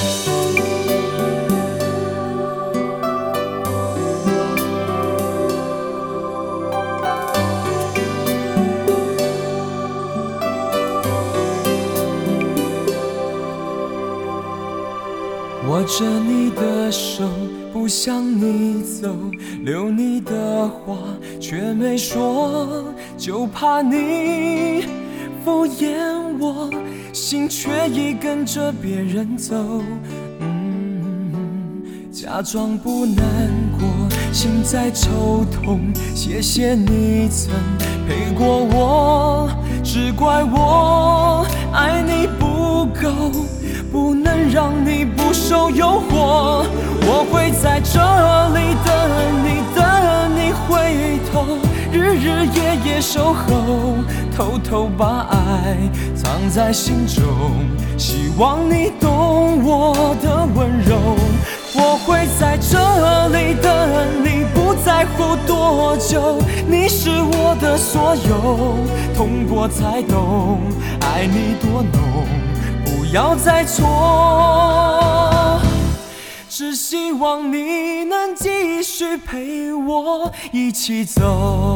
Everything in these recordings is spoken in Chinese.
握着你的手，不向你走，留你的话却没说，就怕你敷衍我，心却已跟着别人走。假装不难过，心在抽痛，谢谢你曾陪过我，只怪我爱你不够，不能让你不受诱惑。我会在这里等你，等你回头，日日夜夜守候，偷偷把爱藏在心中，希望你懂我的温柔。我会在这里等你，不在乎多久，你是我的所有，痛过才懂爱你多浓，不要再错，只希望你能继续陪我一起走。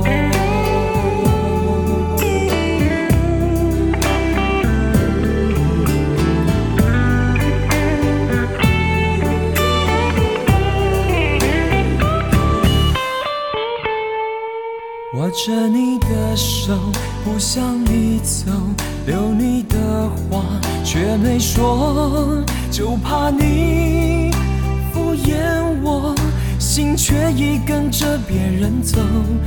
握着你的手，不向你走，留你的话却没说，就怕你敷衍我，心却已跟着别人走。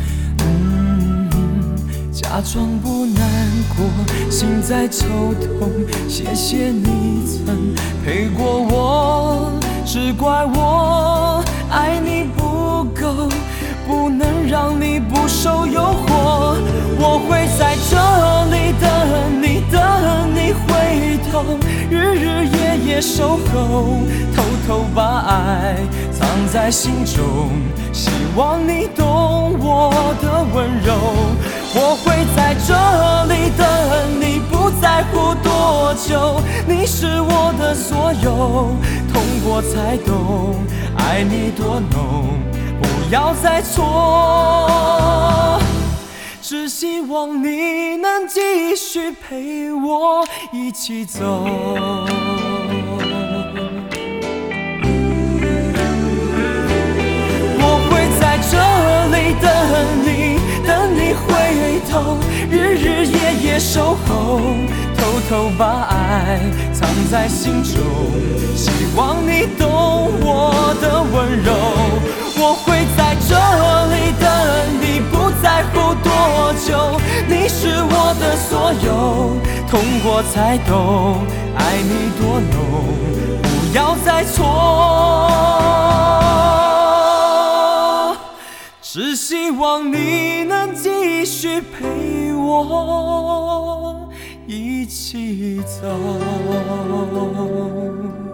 假装不难过，心在抽痛，谢谢你曾陪过我，只怪我爱你不够，不能让你不受诱惑。我会在这里等你，等你回头，日日夜夜守候，偷偷把爱藏在心中，希望你懂我的温柔。我会在这里等你，不在乎多久，你是我的所有，痛过才懂爱你多浓，不要再错，只希望你能继续陪我一起走。我会在这里等你，等你回头，日日夜夜守候，偷偷把爱藏在心中，希望你懂我的温柔。我会在这里等你，不在乎多久，你是我的所有，痛过才懂爱你多浓，不要再错，只希望你能继续陪我一起走。